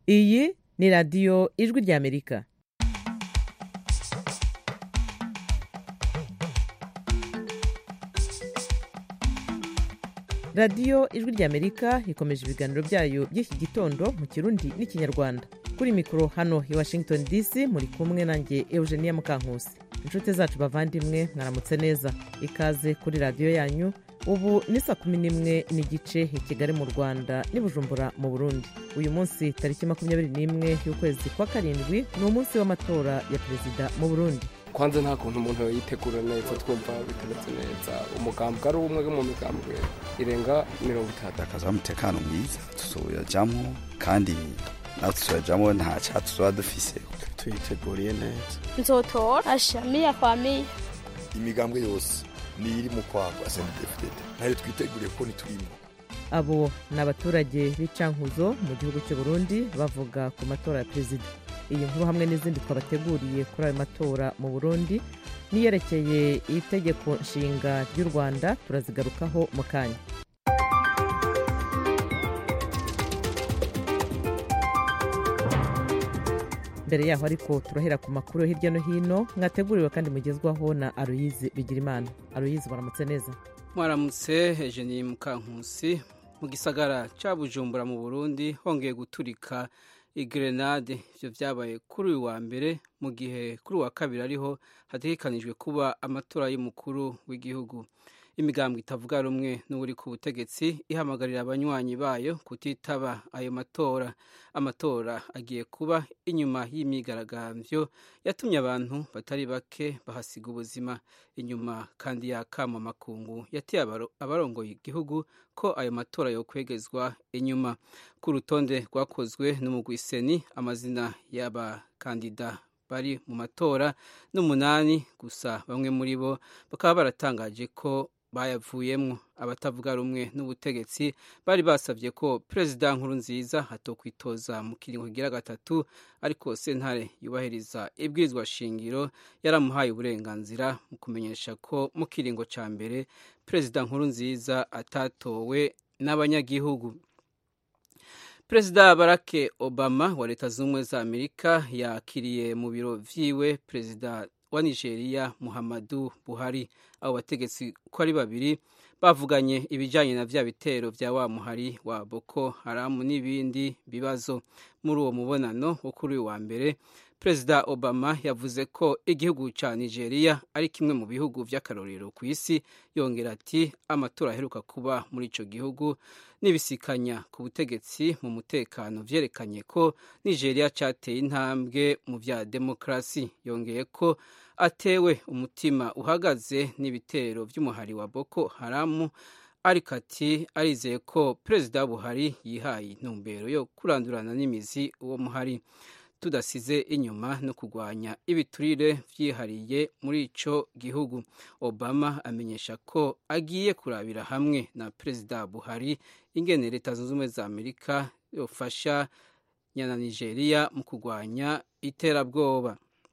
Iyi ni radiyo ijwi ry'Amerika. radiyo ijwi ry'Amerika ikomeje ibiganiro byayo by'iki gitondo mu Kirundi n'Ikinyarwanda. Kuri mikoro hano i Washington DC muri kumwe nanjye Eugenia Mukankusi. Inshuti zacu bavandimwe mwaramutse neza, ikaze kuri radiyo yanyu. Ubu ni saa 11:15 i Kigali mu Rwanda n'i Bujumbura mu Burundi. Uyu munsi tariki 21 y'ukwezi kwa karindwi ni umunsi w'amatora ya perezida mu Burundi. Kwanza nta kuntu umuntu yitegura neza, twumva bitameze neza. Umugambwe ari umwe mu migambwe irenga 30. Akaza umutekano mwiza tuzoyajamwo, kandi naho tuzoyajamwo nta cyatuzoba dufise. Tuyiteguriye neza. Nzotora ashamiya kwamiye imigambwe yose ni iri mu kwagwa SNDFDD. Nayo twiteguriye ko niturimo. Abo ni abaturage b'icankuzo mu gihugu cy'u Burundi bavuga ku matora ya perezida. Iyi nkuru hamwe n'izindi twabateguriye kuri ayo matora mu Burundi niyerekeye itegeko nshinga ry'u Rwanda turazigarukaho mu kanya. Mbere yaho ariko turahera ku makuru hirya no hino mwateguriwe kandi mugezwaho na Aloyize Bigirimana. Aloyize, baramutse neza? Mwaramutse Eugenie Mukankusi. Mu gisagara ca Bujumbura mu Burundi hongeye guturika igrenade. Ivyo vyabaye kuri uyu wa mbere, mu gihe kuri wa kabiri ariho hategekanijwe kuba amatora y'umukuru w'igihugu. Imigambwe itavuga rumwe n'uri ku butegetsi ihamagarira abanywanyi bayo kutitaba ayo matora. Amatora agiye kuba inyuma y'imyigaragambyo yatumye abantu batari bake bahasiga ubuzima. Inyuma kandi yakama makungu yateye abarongoye igihugu ko ayo matora yokwegezwa inyuma. Ku rutonde rwakozwe n'umugwiseni, amazina y'abakandida bari mu matora n'umunani gusa, bamwe muri bo bakaba baratangaje ko bayavuyemwo. Abatavuga rumwe n'ubutegetsi bari basavye ko Perezida Nkurunziza hatokwitoza mu kiringo kigira gatatu, ariko sentare yubahiriza ibwirizwa shingiro yaramuhaye uburenganzira mu kumenyesha ko mu kiringo ca mbere Perezida Nkurunziza atatowe n'abanyagihugu. Perezida Barack Obama wa Leta Zunze za Amerika yakiriye mu biro vyiwe Perezida wa Nigeria Muhammadu Buhari. Abo bategetsi ko ari babiri bavuganye ibijanye na vya bitero vya wa muhari wa Boko Haram n'ibindi bibazo. Muri uwo mubonano wo kuri uyu wa mbere, Perezida Obama yavuze ko igihugu ca Nigeria ari kimwe mu bihugu vy'akarorero ku isi. Yongera ati amatora aheruka kuba muri ico gihugu nibisikanya ku butegetsi mu mutekano vyerekanye ko Nigeria cateye intambwe mu vya demokrasi. Yongeye ko atewe umutima uhagaze n'ibitero vy'umuhari wa Boko Haram, ariko ati arizeye ko Perezida Buhari yihaye intumbero yo kurandurana n'imizi uwo muhari, tudasize inyuma no kugwanya ibiturire vyihariye muri ico gihugu. Obama amenyesha ko agiye kurabira hamwe na Perezida Buhari ingene Leta Zunze Ubumwe za Amerika yofasha nyana Nigeria mu kugwanya iterabwoba.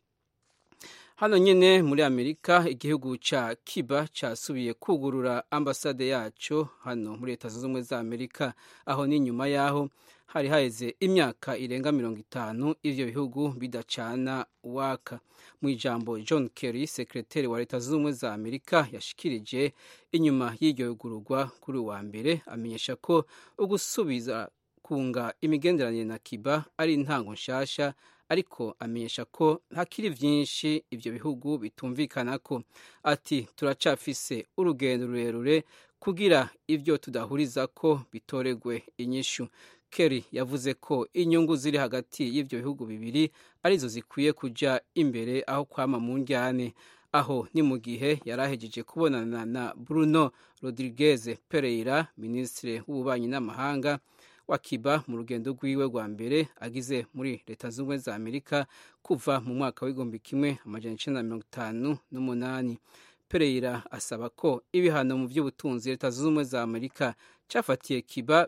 Hano nyene muri Amerika, igihugu ca Cuba casubiye kugurura ambasade yaco hano muri Leta Zunze Ubumwe za Amerika, aho ni nyuma yaho hari haheze imyaka irenga 50 ivyo bihugu bidacana waka. Mu ijambo John Kerry, sekreteri wa Leta Zunze Ubumwe za Amerika, yashikirije inyuma y'iryo yugururwa kuri wa mbere, amenyesha ko ugusubiza kunga imigenderanire na Cuba ari intango nshasha, ariko amenyesha ko hakiri vyinshi ivyo bihugu bitumvikanako. Ati turacafise urugendo rurerure kugira ivyo tudahuriza ko bitoregwe inyishu. Kerry yavuze ko inyungu ziri hagati y'ivyo bihugu bibiri arizo zikwiye kuja imbere aho kwama mu njyane. Aho ni mu gihe yarahejeje kubonana na Bruno Rodriguez Pereira, ministre w'ububanyi n'amahanga wa Cuba, mu rugendo rwiwe rwa mbere agize muri Leta Zunze Ubumwe za Amerika kuva mu mwaka w'1958. Pereira asaba ko ibihano mu vy'ubutunzi Leta Zunze Ubumwe za Amerika cafatiye Cuba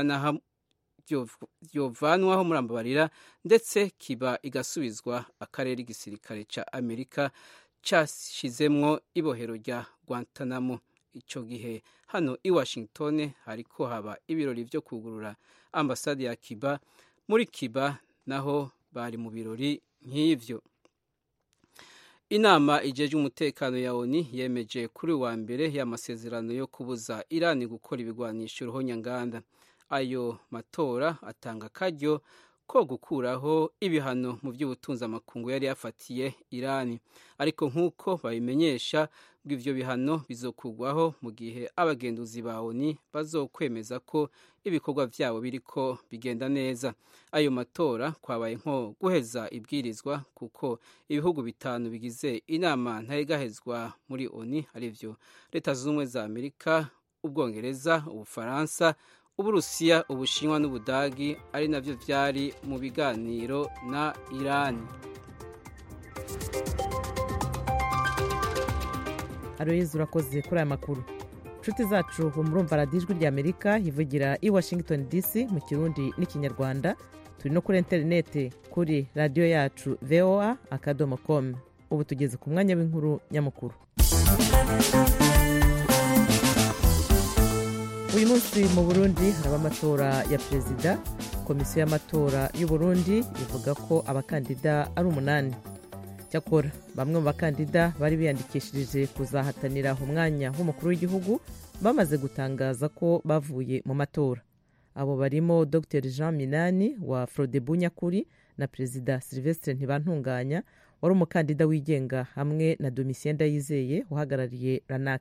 vyovanwaho murambabarira, ndetse Cuba igasubizwa akarere igisirikare ca Amerika cashizemwo ibohero rya Guantanamo. Ico gihe hano i Washington hariko haba ibirori vyo kugurura ambasade ya Cuba muri Cuba naho bari mu birori nk'ivyo. Inama ijeje umutekano ya ONU yemeje kuri wa mbere y'amasezerano yo kubuza Iran gukora ibigwanisho ruhonyanganda. Ayo matora atanga akaryo ko gukuraho ibihano mu by'ubutunzi amakungu yari yafatiye Iran, ariko nk'uko babimenyesha ngo ivyo bihano bizokugwaho mu gihe abagenduzi ba ONU bazokwemeza ko ibikorwa vyabo biriko bigenda neza. Ayo matora kwabaye nko guheza ibwirizwa kuko ibihugu bitanu bigize inama ntayegahezwa muri ONU arivyo Leta Zunze Ubumwe za Amerika, Ubwongereza, Ubufaransa, Uburusiya, Ubushinwa n'Ubudagi ari navyo vyari mu biganiro na Iran. Aloyizi urakoze kuri aya makuru. Nshuti zacu murumva radiyo Ijwi ry'Amerika ivugira i Washington DC mu Kirundi n'Ikinyarwanda. Turi no kuri interineti kuri radiyo yacu voa.com. Ubu tugeze ku mwanya w'inkuru nyamukuru. Uyu munsi mu Burundi haraba amatora ya perezida. Komisiyo y'amatora y'u Burundi ivuga ko abakandida ari 8. Cyakora bamwe mu bakandida bari biyandikishirije kuzahatanira umwanya w'umukuru w'igihugu bamaze gutangaza ko bavuye mu matora. Abo barimo Dr Jean Minani wa Frodebu Nyakuri na Perezida Sylvestre Ntibantunganya wari umukandida wigenga hamwe na Domitien Ndayizeye uhagarariye RANAC.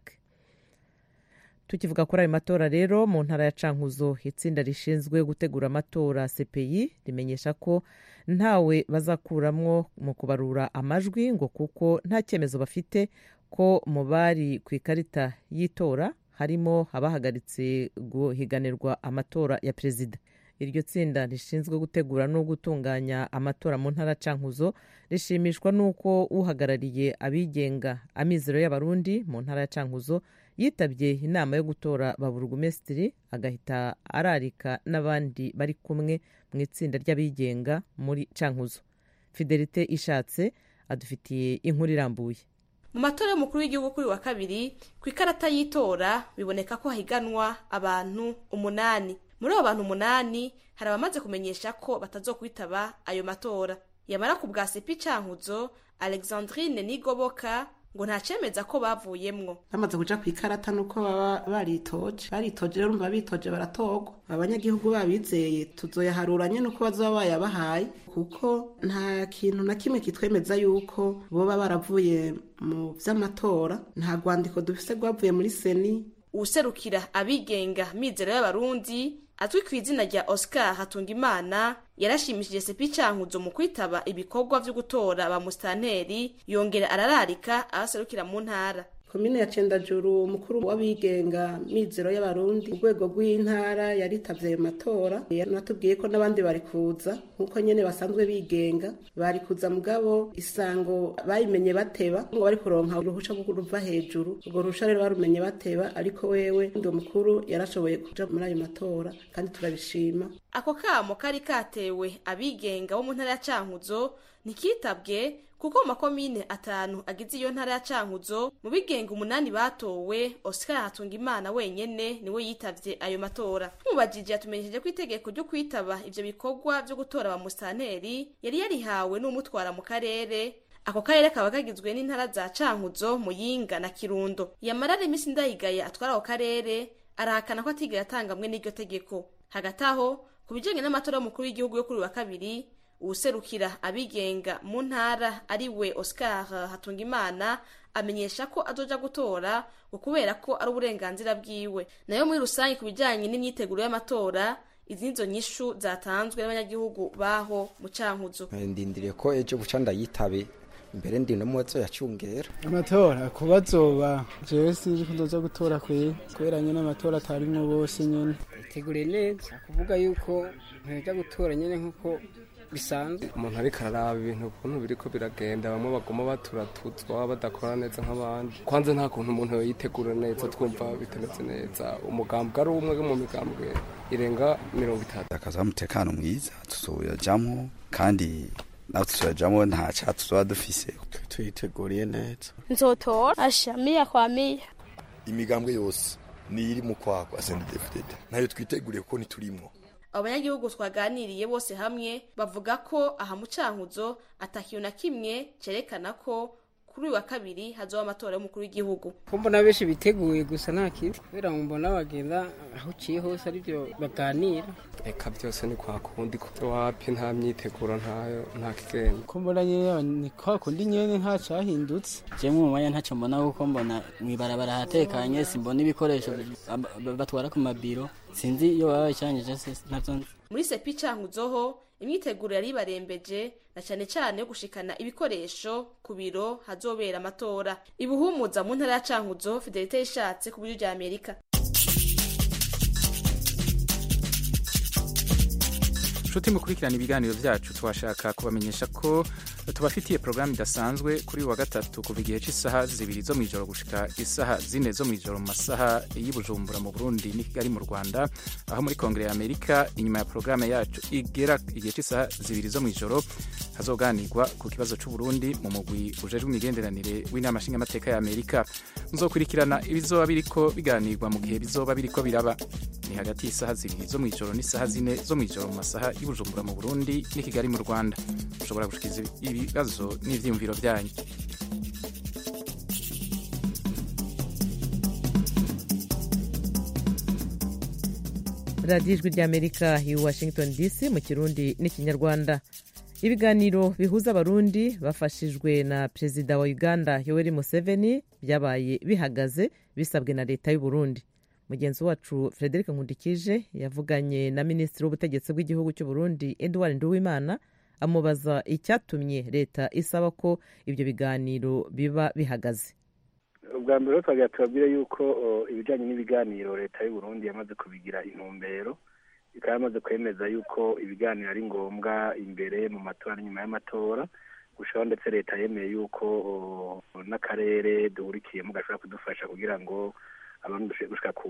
Tukivuga kuri ayo matora rero, mu ntara ya Cankuzo itsinda rishinzwe gutegura amatora CPI rimenyesha ko ntawe bazakuramwo mu kubarura amajwi ngo kuko nta cyemezo bafite ko mu bari ku ikarita y'itora harimo abahagaritse guhiganirwa amatora ya perezida. Iryo tsinda rishinzwe gutegura no gutunganya amatora mu ntara Cankuzo rishimishwa nuko uhagarariye abigenga Amizero y'Abarundi mu ntara ya Cankuzo yitabye inama yo gutora baburugumesitiri agahita ararika n'abandi bari kumwe mu itsinda ry'abigenga muri Cankuzo. Fidelite Ishatse adufitiye inkuru irambuye. Mu matora y'umukuru w'igihugu kuri wa kabiri ku ikarata y'itora biboneka ko hahiganwa abantu 8. Muri abo bantu 8 hari abamaze kumenyesha ko batazokwitaba ayo matora. Yamara ku bwa CPI Cankuzo Alexandrine Nigoboka ngo nta cemeza ko bavuyemwo. Bamaze kuja ku ikarata nuko baba baritoje rero umva bitoje baratogwa. Abanyagihugu babizeye tuzoyaharuranye nuko bazoba bayabahaye kuko nta kintu na kimwe kitwemeza yuko boba baravuye mu vy'amatora. Nta rwandiko dufise rwavuye muri seni. Userukira abigenga Mizero y'Abarundi atwi kw'izina rya Oscar Hatungimana yarashimishije CPI Cankuzo mu kwitaba ibikorwa vyo gutora ba mustanteri, yongera arararika abaserukira mu ntara. Komine ya Cendajuru umukuru w'abigenga Mizero y'Abarundi urwego rw'intara yaritavye ayo matora. Yanatubwiye ko n'abandi bari kuza nkuko nyene basanzwe bigenga, bari kuza mugabo isango bayimenye bateba ngo bari kuronka uruhusha rwo kuva hejuru. Urwo ruhusha rero barumenye bateba, ariko wewe ndi mukuru yarashoboye kuja muri ayo matora kandi turabishima. Ako kamo kari katewe abigenga bo mu ntara ya Cankuzo nikitabwe kuko mu makomine 5 agize iyo ntara ya Cankuzo mu bigenga 8 batowe. Oscar Hatungimana wenyene niwe yitavye ayo matora. Mubajije yatumenyesheje ko itegeko ryo kwitaba ivyo bikorwa vyo gutora ba mustanteri yari yarihawe n'umutwara mu karere. Ako karere kaba kagizwe n'intara za Cankuzo, Muyinga na Kirundo. Yamara Remisi Ndayigaye atwara ako karere arahakana ko atigera atangamwe n'iryo tegeko. Hagati aho kubijanye n'amatora y'umukuru w'igihugu yo kuri wa kabiri, userukira abigenga mu ntara ariwe Oscar Hatungimana amenyesha ko azoja gutora kubera ko ari uburenganzira bwiwe. Nayo muri rusangi kubijanye n'imyiteguro y'amatora izinzo nyishu zatanzwe n'abanyagihugu baho mu Cankuzo. Ndindiriye ko ejo buca ndayitabe mbere ndi no muzo yacungera amatora kubazoba jewe sinzi ko ndoza gutora kwera nyene amatora atarimwo bose nyene itegure neza kuvuga yuko nteja gutora nyene nkuko bisanzwe. Umuntu ariko araraba ibintu ukuntu biriko biragenda, bamwe bagoma baturatuzwa badakora neza nk'abandi. Kwanza nta kuntu umuntu yitegura neza twumva bitameze neza. Umugambwe ari umwe mu migambwe irenga 30. Akaza umutekano mwiza tuzoyajamwo kandi natujamwo nta cyatuzwa dufise tuyiteguriye neza. Nzotora ashamiya kwa miya. Imigambwe yose ni iri mu kwako asendefted. Nayo twiteguriye ko niturimwo. abanyagihugu twaganiriye bose hamwe bavuga ko aha mu Cankuzo atakiyo na kimwe cerekana ko kuri wa kabiri hazoba amatora y'umukuru w'igihugu. Mbona benshi biteguye gusa nta kintu kubera mbona bagenda aho uciye hose aribyo baganira. Eka byose ni kwa kundi ko wapi nta myiteguro ntayo nta kigenda. Ko mbona nyene ni kwa kundi nyene nta cyahindutse. Je mu mwanya ntaco mbona kuko mbona mwibarabara hatekanye simbona ibikoresho batwara ku mabiro sinzi iyo baba cyangije ntavyo. Muri sepi Cankuzo imyiteguro yari barembeje na cyane yo gushikana ibikoresho ku biro hazobera amatora. Ibuhumuza mu ntara ya Cankuzo, Fidelite Ishatse ku biro bya Amerika. Nshuti mukurikirana ibiganiro byacu twashaka kubamenyesha ko tubafitiye programu idasanzwe kuri wa gatatu kuva igihe cy'isaha 2 zo mwijoro gushika isaha 4 zo mwijoro mu masaha y'Ibujumbura mu Burundi ni Kigali mu Rwanda, aho muri Kongere ya Amerika inyuma ya programu yacu igera igihe cy'isaha 2 zo mwijoro hazoganirwa ku kibazo cy'u Burundi mu mugwi ujejwe imigenderanire w'inama nshingamateka ya Amerika. Muzokurikirana ibizoba biriko biganirwa mu gihe bizoba biriko biraba. Ni hagati y'isaha 2 zo mwijoro n'isaha 4 zo mwijoro mu masaha y'Ibujumbura mu Burundi ni Kigali mu Rwanda. Ushobora gushikiza ibibazo n'ivyiyumviro byanyu. radiyo ijwi ry'Amerika i Washington DC mu Kirundi n'Ikinyarwanda. Ibiganiro bihuza abarundi bafashijwe na Perezida wa Uganda Yoweri Museveni byabaye bihagaze bisabwe na leta y'u Burundi. Mugenzi wacu Frederic Nkundikije yavuganye na Minisitiri w'Ubutegetsi bw'igihugu cy'u Burundi Edouard Nduwimana amubaza icyatumye leta isaba ko ibyo biganiro biba bihagaze. Ubwa mbere twagira tubabwire yuko ibijyanye n'ibiganiro leta y'u Burundi yamaze kubigira intumbero, ikaba yamaze kwemeza yuko ibiganiro ari ngombwa imbere mu matora nyuma y'amatora, gushaho ndetse leta yemeye yuko n'akarere duhurikiyemo gashobora kudufasha kugira ngo abantu dushobore gushika ku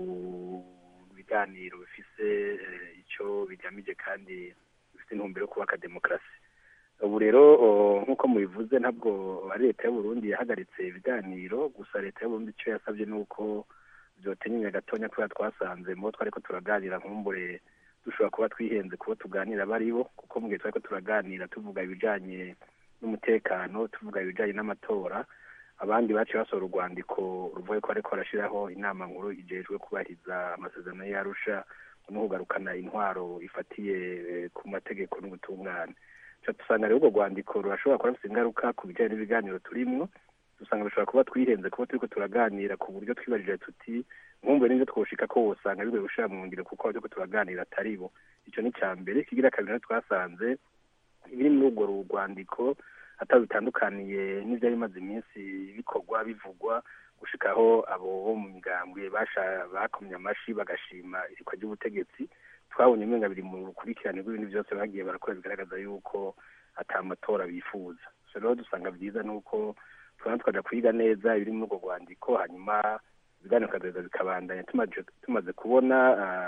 biganiro bifise icyo bigamije kandi bifite intumbero yo kubaka demokarasi. Ubu rero nk'uko mubivuze ntabwo leta y'u Burundi yahagaritse ibiganiro, gusa leta y'u Burundi icyo yasabye nuko byotenyenya gatonya kubera twasanze mu twariko turaganira nkumbure dushobora kuba twihenze kuba tuganira baribo, kuko mu gihe twariko turaganira tuvuga ibijanye n'umutekano, tuvuga ibijanye n'amatora, abandi baciye basohora urwandiko ruvuye ko ariko barashiraho inama nkuru ijejwe kubahiriza amasezerano y'Arusha no kugarukana intwaro ifatiye ku mategeko n'ubutungane. Tusanga rero urwo rwandiko rurashobora kuba rufite ingaruka ku bijyanye n'ibiganiro turimwo. Dusanga bishobora kuba twihenze kuba turiko turaganira ku buryo twibajije tuti nkumve n'ibyo twoshika ko wosanga bigoye gushira mu ngiro kuko turiko turaganira atari bo. Ico ni cyambere. Kigira kabiri na twasanze ibiri muri urwo rwandiko atabitandukaniye n'ivyo bimaze iminsi bikorwa bivugwa gushikaho abo bo mu migambwe bakomye amashi bagashima irikwa ry'ubutegetsi. Twabonye umenga biri mu rukurikirane rw'ibintu byose bagiye barakora bigaragaza yuko atamatora bifuza. So rero dusanga byiza nuko twaja kwiga neza ibiri muri urwo rwandiko, hanyuma ibiganiro kazoza bikabandanya tumaze kubona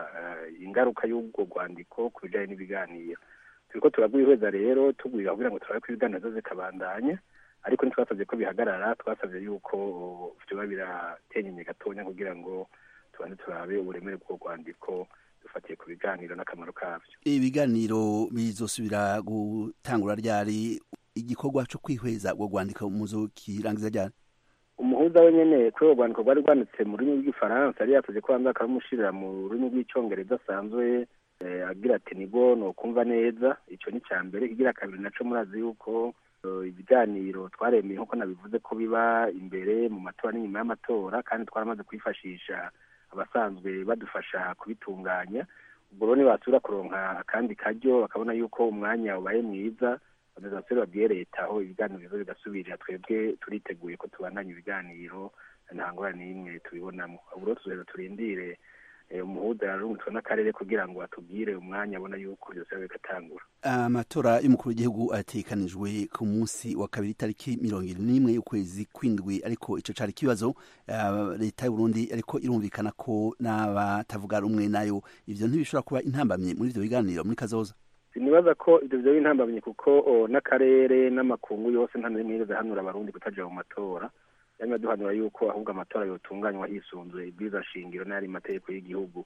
ingaruka y'urwo rwandiko ku bijanye n'ibiganiro. Turiko turagwihweza rero tugwira kugira ngo turabe ko ibiganiro zoze kabandanya, ariko ntitwasabye ko bihagarara, twasabye yuko vyoba biratenyenye gatonya kugira ngo tubanze turabe uburemere bw'urwo rwandiko dufatiye ku biganiro n'akamaro kavyo. Ibiganiro bizosubira gutangura ryari? Igikorwa cyo kwihweza urwo rwandiko muzokirangiza ryari? Umuhuza we nyene kuri urwo rwandiko rwari rwanditse mu rurimi rw'igifaransa, yari yasavye ko banza bakamushirira mu rurimi rw'icongereza asanzwe agira ati nigo no kumva neza. Ico ni cyambere. Kigira kabiri naco murazi yuko ibiganiro twaremeye nkuko nabivuze ko biba imbere mu matora n'inyuma y'amatora, kandi twaramaze kwifashisha abasanzwe badufasha kubitunganya. Ubwo rero nibasubira kuronka akandi karyo bakabona yuko umwanya ubaye mwiza, bazasubira babwiye leta aho ibiganiro bizo bigasubirira. Twebwe turiteguye ko tubandanya ibiganiro, nta ngorane n'imwe tubibonamo. Ubu rero tuzaheza turindire umuhuza yarungitswe n'akarere kugira ngo atubwire umwanya abona yuko byose bigatangura. Amatora y'umukuru w'igihugu atekanijwe ku munsi wa kabiri tariki 21 y'ukwezi kw'indwi, ariko ico cari kibazo leta y'u Burundi ariko irumvikana ko n'abatavuga rumwe nayo ivyo ntibishobora kuba intambamye muri ivyo biganiro muri kazoza. Sinibaza ko ivyo vyo intambamye kuko n'akarere n'amakungu yose nta n'imwe hanura abarundi kutaja mu matora. Yamwe duhanura yuko ahubwo amatora yotunganywa hisunzwe ibwiza shingiro n'ari mategeko y'igihugu.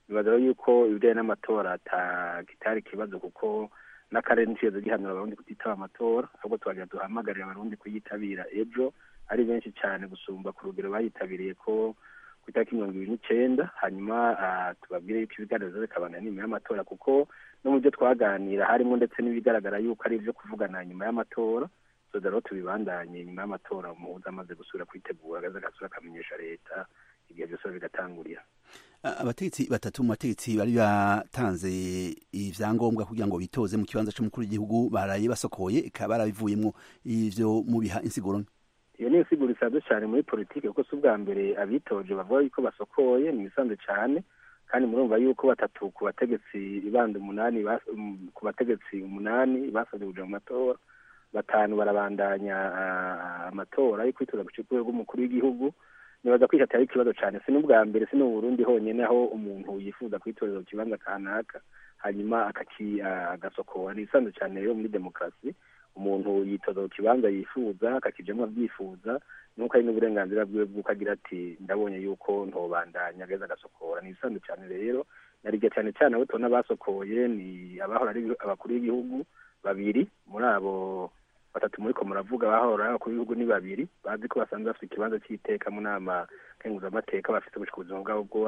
nibaza yuko ibijyanye n'amatora kitari ikibazo kuko n'akarere ntikibazo gihanura abarundi kutitaba amatora ahubwo tubagira duhamagarira abarundi kuyitabira ejo ari benshi cyane gusumba ku rugero bayitabiriye ko ku itariki 29 hanyuma tubabwire yuko ibiganiro bikabana nyuma y'amatora kuko no mu byo twaganira harimo ndetse n'ibigaragara yuko ari ibyo kuvugana nyuma y'amatora rero tubibandanye nyuma y'amatora umuhuza amaze gusubira kwitegura agasubira akamenyesha leta igihe byose bigatangurira. Abategetsi batatu mu bategetsi bari batanze ivyangombwa kugira ngo bitoze mu kibanza c'umukuru w'igihugu baraye basokoye ikaba barabivuyemwo ivyo mu biha insiguro. Iyo ni insiguro isanzwe cyane muri politike kuko si ubwa mbere abitoje bavuga yuko basokoye ni bisanzwe cyane kandi murumva yuko batatu ku bategetsi ibanda 8 ku bategetsi 8 basabye kuja mu matora, batanu barabandanya amatora yo kwitoza gucikura rw'umukuru w'igihugu. Nibaza kwishata ari ikibazo cyane si n'ubwa mbere si n'Uburundi honyene aho umuntu yifuza kwitoreza ku kibanza kanaka hanyuma agasokora. Ni bisanzwe cyane rero muri demokarasi umuntu yitoza ku kibanza yifuza akakijamwo abyifuza nuko ari n'uburenganzira bwiwe bw'uko agira ati ndabonye yuko ntobandanya ageza agasokora. Ni bisanzwe cyane rero narirya cyane cyane abo tubona basokoye ni abahora ari abakuru b'igihugu babiri muri abo batatu muri ko muravuga bahora ku bihugu ni babiri bazi ko basanzwe bafite ikibanza cy'iteka mu nama kenguza amateka bafite ubushobozi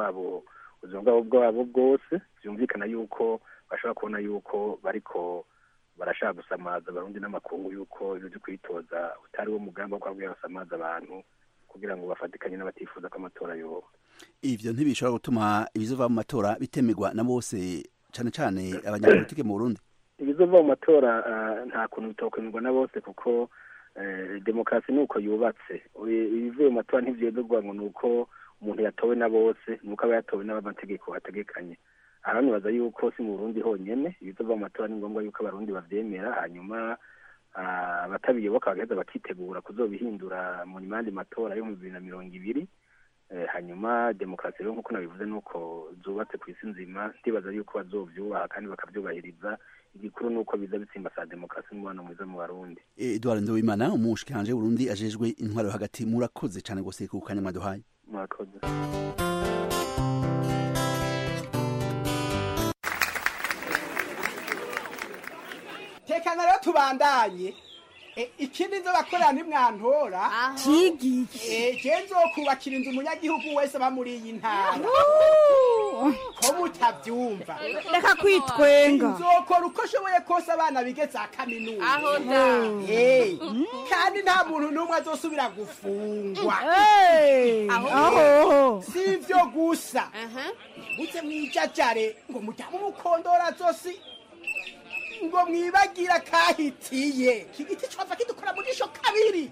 ubuzima bwabo bwose byumvikana yuko bashobora kubona yuko bariko barashaka gusamaza abarundi n'amakungu yuko ibyo kwitoza utari wo mugambi wo kwabwira basamaza abantu kugira ngo bafatikanye n'abatifuza ko amatora yoba. Ivyo ntibishobora gutuma ibizova mu matora bitemerwa na bose cane cane abanyapolitike mu Burundi. Ibizova mu matora nta kuntu bitokwemerwa na bose kuko demokarasi nuko yubatse. Ibivuye mu matora ntivyegurwa ngo nuko umuntu yatowe na bose nuko aba yatowe n'abamategeko ategekanye. Aha nibaza yuko si mu Burundi honyene ibizova mu matora ni ngombwa yuko abarundi bavyemera hanyuma batabiyoboka bagaheza bakitegura kuzobihindura mu nyamandi matora yo mu 2020. Hanyuma demokarasi rero nkuko nabivuze nuko zubatse ku isi nzima ndibaza yuko bazovyubaha kandi bakavyubahiriza. Igikuru nuko biza bitsimba sa demokarasi n'umubano mwiza mu Barundi. Edouard Nduwimana umushikiranje w'Uburundi ajejwe intwaro hagati murakoze cyane gose ku kanya mwaduhaye. Murakoze. Tekana rero tubandanye ikindi nzo bakorera ntimwantora kigiki genzo kubakira inzu umunyagihugu wese bamuri iyi ntara ko mutavyumva reka kwitwenga nzokora uko shoboye kose abana bigeze akaminuza aho da kandi nta muntu n'umwe azosubira gufungwa aho sivyo gusa buze mwijajare ngo mujyamu mukondora zosi ngo mwibagira kahitiye kigiti cova kidukora mu jisho kabiri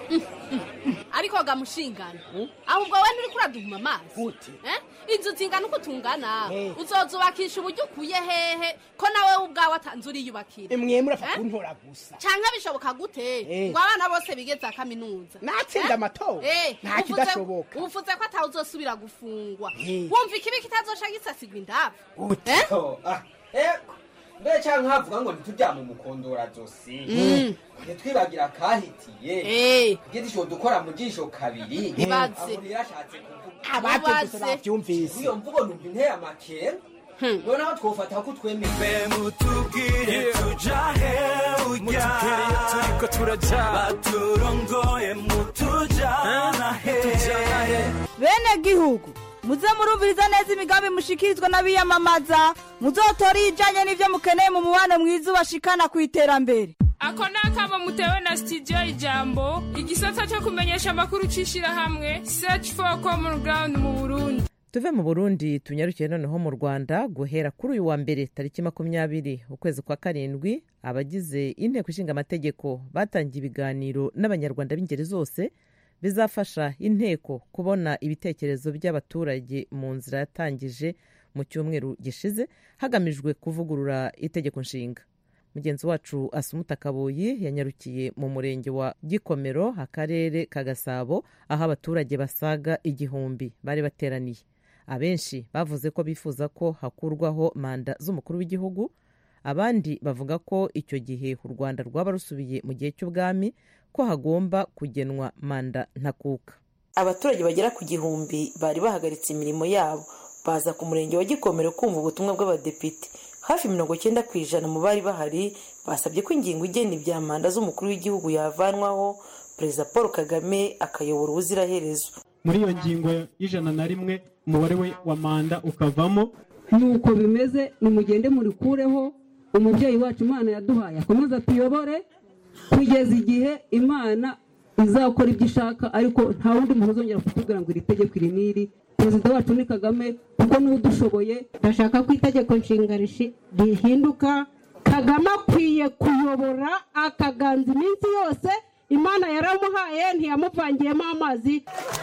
ariko gamushingana ahubwo we nturi kuraduhuma amazi inzu zingana uko tungana uzozubakisha uburyo ukuye hehe ko nawe ubwawe atanze uriyubakira mwe murafata kuntora gusa canke bishoboka gute ngo abana bose bigeze akaminuza natsinda amatora nta kidashoboka uvuze ko atawuzosubira gufungwa wumva ikibi kitazosha gisasigwa indavu mbe cyangwa havuga ngo ntitujyame umukondora zose twibagira kahitiye giti cyo dukora mu jisho kabiri ibaze yashatse kuvuga ababyumvise bavyumvise iyo mvugo numva inteye amakere noneho twofata ko twemeye mutubwire tujahe ujya turiko turaja baturongoye mutujana he bene gihugu muze murumviriza neza imigambi mushikirizwa n'abiyamamaza muzotora ijanye n'ivyo mukeneye mu mubano mwiza ubashikana ku iterambere. Ako nakamo mutewe na studio Ijambo igisata cyo kumenyesha amakuru cishira hamwe Search for Common Ground mu Burundi. Tuve mu Burundi tunyarukiye noneho mu Rwanda guhera kuri uyu wa mbere tariki 20 ukwezi kwa karindwi abagize inteko ishinga amategeko batangiye ibiganiro n'abanyarwanda b'ingeri zose bizafasha inteko kubona ibitekerezo by'abaturage mu nzira yatangije mu cyumweru gishize hagamijwe kuvugurura itegeko nshinga. Mugenzi wacu Asumuta Kaboyi yanyarukiye mu murenge wa Gikomero akarere ka Gasabo aho abaturage basaga 1,000 bari bateraniye. Abenshi bavuze ko bifuza ko hakurwaho manda z'umukuru w'igihugu, abandi bavuga ko icyo gihe u Rwanda rwaba rusubiye mu gihe cy'ubwami ko hagomba kugenwa manda ntakuka. Abaturage bagera ku 1,000 bari bahagaritse imirimo yabo baza ku murenge wa Gikomero kumva ubutumwa bw'abadepite. Hafi 90% mu bari bahari basabye ko ingingo igena ibya manda z'umukuru w'igihugu yavanwaho, Perezida Paul Kagame akayobora ubuziraherezo. Muri iyo ngingo y'101 umubare we wa manda ukavamo. Nuko bimeze, nimugende murikureho, umubyeyi wacu Imana yaduhaye akomeza tuyobore kugeza igihe Imana izakora ibyo ishaka, ariko nta wundi muntu uzongera kutubwira ngo iri tegeko iri n'iri. Perezida wacu ni Kagame kuko niwe udushoboye. Ndashaka ko itegeko nshinga rihinduka. Kagame akwiye kuyobora akaganza iminsi yose. Imana yaramuhaye ntiyamuvangiyemo amazi.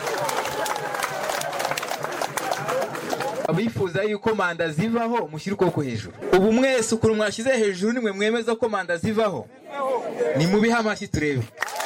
Abifuza yuko manda zivaho mushyira ukuboko hejuru. Ubu mwese ukuru mwashyize hejuru nimwe mwemeza ko manda zivaho. Ni mubihe amashyi turebe.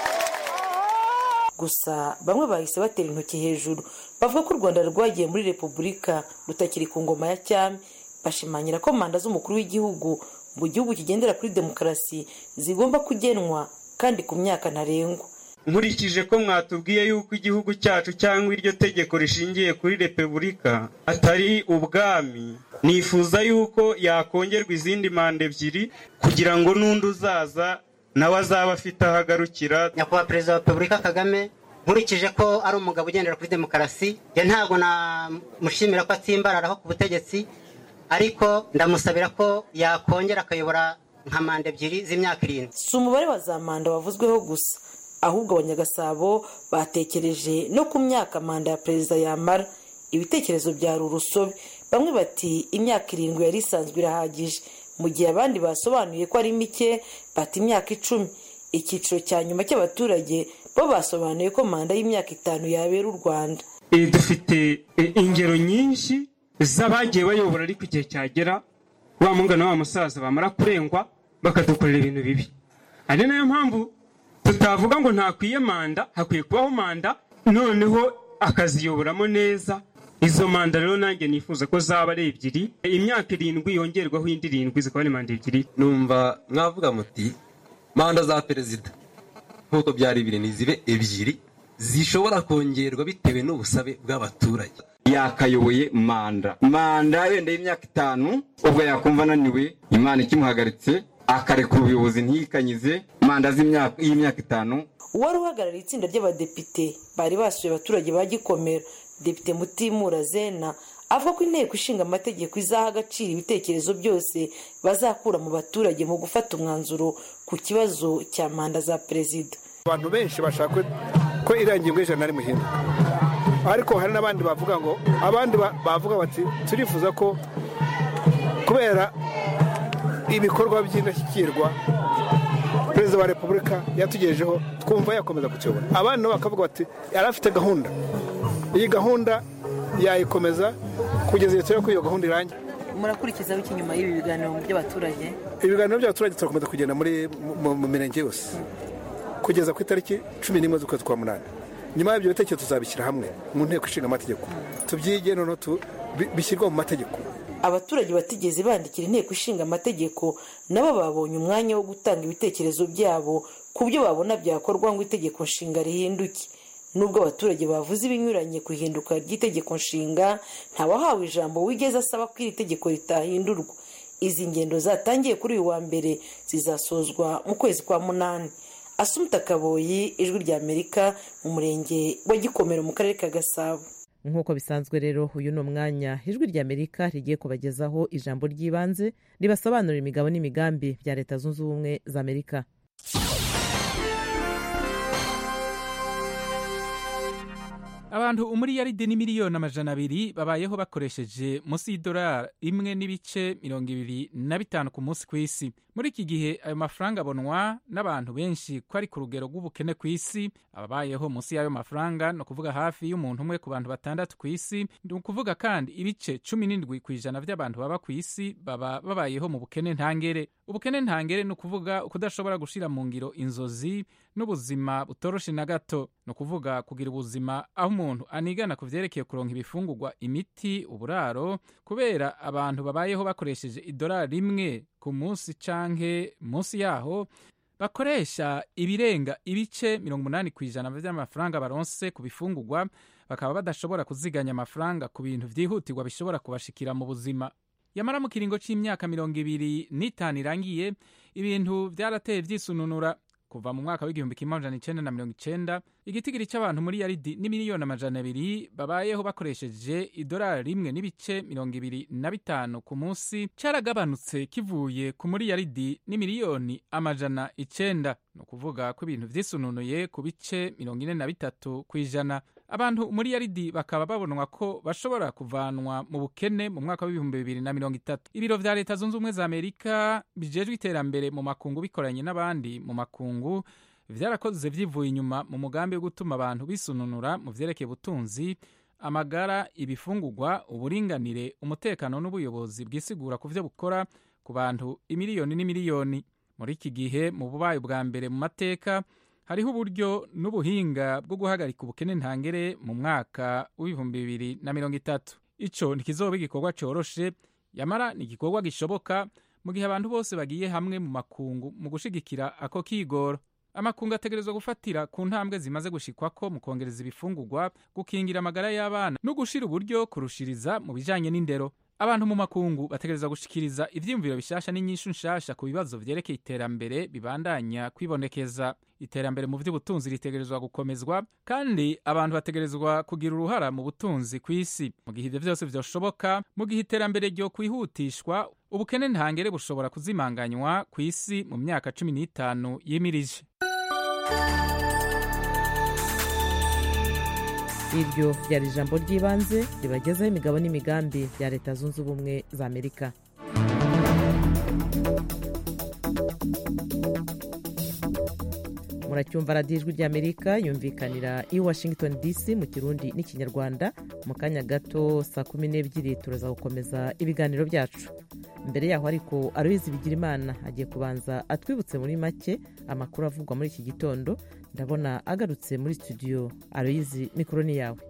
Gusa bamwe bahise batera intoki hejuru bavuga ko u Rwanda rwagiye muri repubulika rutakiri ku ngoma ya cyami, bashimangira ko manda z'umukuru w'igihugu mu gihugu kigendera kuri demokarasi zigomba kugenwa kandi ku myaka ntarengwa. Nkurikije ko mwatubwiye yuko igihugu cyacu cyangwa iryo tegeko rishingiye kuri repubulika atari ubwami, nifuza yuko yakongerwa izindi manda 2 kugira ngo n'undi uzaza nawe azaba afite ahagarukira. Nyakubahwa Perezida wa Repubulika Kagame, nkurikije ko ari umugabo ugendera kuri demokarasi, je ntabwo namushimira ko atsimbararaho ku butegetsi, ariko ndamusabira ko yakongera akayobora nka manda 2 z'imyaka 7. Si umubare wa za manda wavuzweho gusa, ahubwo abanyagasabo batekereje no ku myaka manda ya perezida yamara. Ibitekerezo byari urusobe. Bamwe bati imyaka 7 yari isanzwe irahagije, mu gihe abandi basobanuye ko ari mike bati imyaka 10. Icyiciro cya nyuma cy'abaturage bo basobanuye ko manda y'imyaka 5 yabera u Rwanda. Dufite ingero nyinshi z'abagiye bayobora ariko igihe cyagera wa mungana wa musaza bamara kurengwa bakadukorera ibintu bibi. Ari nayo mpamvu tutavuga ngo ntakwiye manda, hakwiye kubaho manda noneho akaziyoboramo neza. Izo manda rero nanjye nifuza ko zaba ari 2, imyaka 7 yongerwaho indi 7 zikaba ari manda 2. Numva mwavuga muti manda za perezida nkuko byari 2 nizibe 2 zishobora kongerwa bitewe n'ubusabe bw'abaturage. Yakayoboye manda yenda y'imyaka 5, ubwo yakumva naniwe Imana ikimuhagaritse akarekura ubuyobozi ntiyikanyize manda y'imyaka 5. Uwari uhagarariye itsinda ry'abadepite bari basuye abaturage ba Gikomero, Depite Mutimura Zena, avuga ko inteko ishinga amategeko izaha agaciro ibitekerezo byose bazakura mu baturage mu gufata umwanzuro ku kibazo cya manda za perezida. Abantu benshi bashaka ko irangiye ijana ari muhinduka, ariko hari n'abandi bavuga ngo bavuga bati turifuza ko kubera ibikorwa by'indashyikirwa Perezida wa Repubulika yatugejejeho twumva yakomeza kukiyobora. Abandi nabo bakavuga bati yarafite gahunda, iyi gahunda yayikomeza kugeza igihe ko iyo gahunda irangiye. Murakurikizaho iki nyuma y'ibi biganiro by'abaturage? Ibiganiro by'abaturage turakomeza kugenda mu mirenge yose kugeza ku itariki 11 z'ukwezi kwa 8. Nyuma y'ibyo bitekerezo tuzabishyira hamwe mu nteko ishinga amategeko, tubyige noneho bishyirwa mu mategeko. Abaturage batigeze bandikira inteko ishinga amategeko nabo babonye umwanya wo gutanga ibitekerezo byabo ku byo babona byakorwa ngo itegeko nshinga rihinduke. Nubwo abaturage bavuze ibinyuranye ku ihinduka ry'itegeko nshinga, ntawahawe ijambo wigeze asaba ko iri tegeko ritahindurwa. Izi ngendo zatangiye kuri uyu wa mbere zizasozwa mu kwezi kwa 8. Asumta Kaboyi, Ijwi rya Amerika, mu murenge wa Gikomero mu karere ka Gasabo. Nk'uko bisanzwe rero uyu ni umwanya Ijwi rya Amerika rigiye kubagezaho ijambo ry'ibanze ribasobanurira imigabo n'imigambi bya Leta Zunze Ubumwe za Amerika. Abantu umuriyaride n'imiliyoni 200 babayeho bakoresheje munsi y'idolari 1.25 ku munsi kw'isi. Muri iki gihe ayo mafaranga abonwa n'abantu benshi ko ari ku rugero rw'ubukene kw'isi. Ababayeho munsi y'ayo mafaranga no kuvuga hafi y'umuntu umwe ku bantu 6 kw'isi. Ndi kuvuga kandi ibice 17% by'abantu baba kw'isi baba babayeho mu bukene ntangere. Ubukene ntangere no kuvuga ukudashobora gushira mu ngiro inzozi n'ubuzima butoroshe na gato. No kuvuga kugira ubuzima aho umuntu anigana kuvyerekeye kuronka ibifungurwa, imiti, uburaro, kubera abantu babayeho bakoresheje idolari 1 ku munsi canke munsi yaho bakoresha ibirenga ibice 80% by'amafaranga baronse ku bifungurwa bakaba badashobora kuziganya amafaranga ku bintu vyihutirwa bishobora kubashikira mu buzima. Yamara mu kiringo c'imyaka 25 irangiye, ibintu vyarateye vyisununura. Kuva mu mwaka w'igihumbi kimwe amajana 1990 igitigiri c'abantu muri yaridi n'imiliyoni amajana 200 babayeho bakoresheje idolari 1.25 ku munsi caragabanutse kivuye ku muri yaridi n'imiliyoni amajana 9. No kuvuga ko ibintu vyisununuye ku bice 43 kw'ijana. Abantu muri yaridi bakaba babonwa ko bashobora kuvanwa mu bukene mu mwaka w'ibihumbi 2030. Ibiro vya leta zunze ubumwe za Amerika bijejwe iterambere mu makungu bikoranye n'abandi mu makungu vyarakoze vyivuye inyuma mu mugambi wo gutuma abantu bisununura mu vyerekeye ubutunzi, amagara, ibifungurwa, uburinganire, umutekano n'ubuyobozi bwisigura ku vyo bukora ku bantu imiliyoni n'imiliyoni. Muri iki gihe mu bubaye bwa mbere mu mateka hariho uburyo n'ubuhinga bwo guhagarika ubukene ntangere mu mwaka w'ibihumbi 2030. Ico ntikizoba igikorwa coroshe, yamara ni igikorwa gishoboka mu gihe abantu bose bagiye hamwe mu makungu mu gushigikira ako kigoro. Amakungu ategerezwa gufatira ku ntambwe zimaze gushikwako mu kongereza ibifungurwa, gukingira amagara y'abana no gushira uburyo kurushiriza mu bijanye n'indero. Abantu mu makungu bategereza gushikiriza ivyiyumviro bishasha n'inyishu nshasha ku bibazo vyerekeye iterambere bibandanya kwibonekeza. Iterambere mu vy'ubutunzi ritegerezwa gukomezwa, kandi abantu bategerezwa kugira uruhara mu butunzi kw'isi. Mu gihe ivyo vyose vyoshoboka, mu gihe iterambere ryo kwihutishwa, ubukene ntangere bushobora kuzimanganywa kw'isi mu myaka 15 yimirije. Iryo ryari ijambo ry'ibanze ribagezaho imigabo n'imigambi ya Leta Zunze Ubumwe za Amerika. Muracyumva radiyo ijwi ry'Amerika yumvikanira i Washington DC mu Kirundi n'Ikinyarwanda. Mu kanya gato saa 12 turaza gukomeza ibiganiro byacu. Mbere yaho ariko Aloyizi Bigirimana agiye kubanza atwibutse muri make amakuru avugwa muri iki gitondo. Ndabona agarutse muri studio. Aloyizi, mikoro ni yawe.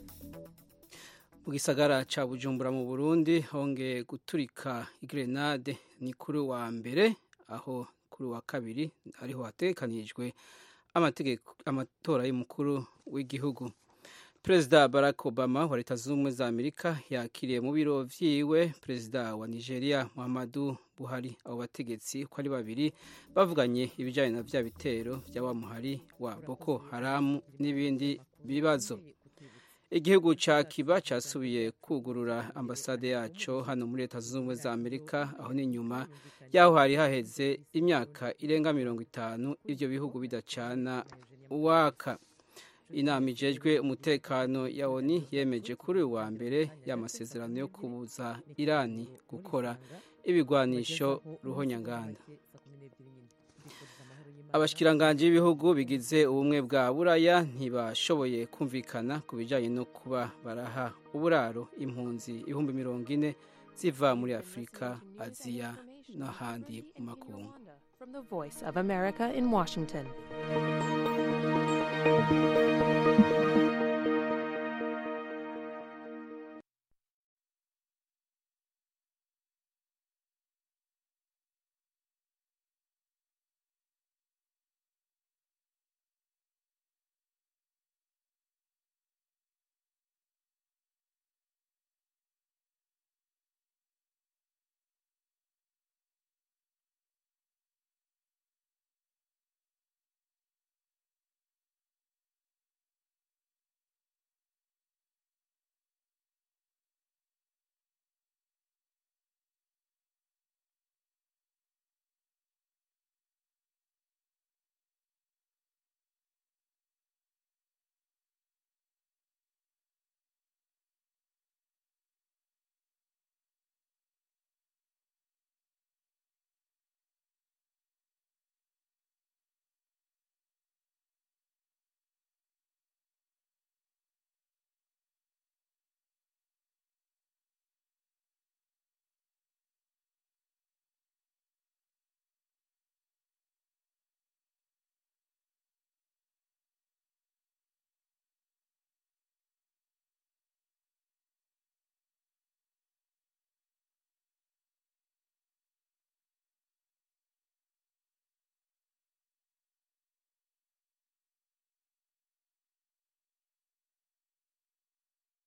Mu gisagara ca Bujumbura mu Burundi hongeye guturika igrenade ni kuri wa mbere, aho kuri wa kabiri ariho hatekanijwe amatora y'umukuru w'igihugu. Perezida Barack Obama wa Leta Zunze Ubumwe za Amerika yakiriye mu biro vyiwe Perezida wa Nigeria Muhammadu Buhari. Abo bategetsi ko ari babiri bavuganye ibijanye na vya bitero vya wa muhari wa Boko Haram n'ibindi bibazo. Igihugu ca Cuba casubiye kugurura ambasade yaco hano muri Leta Zunze Ubumwe za Amerika, aho ni nyuma yaho hari haheze imyaka irenga 50 ivyo bihugu bidacana uwaka. Inama ijejwe umutekano ya ONU yemeje kuri wa mbere y'amasezerano yo kubuza Irani gukora ibigwanisho ruhonyanganda. Abashikiranganje b'ibihugu bigize ubumwe bwa Buraya ntibashoboye kumvikana ku bijanye no kuba baraha uburaro impunzi 40,000 ziva muri Afrika, Aziya n'ahandi mu makungu. From the Voice of America in Washington.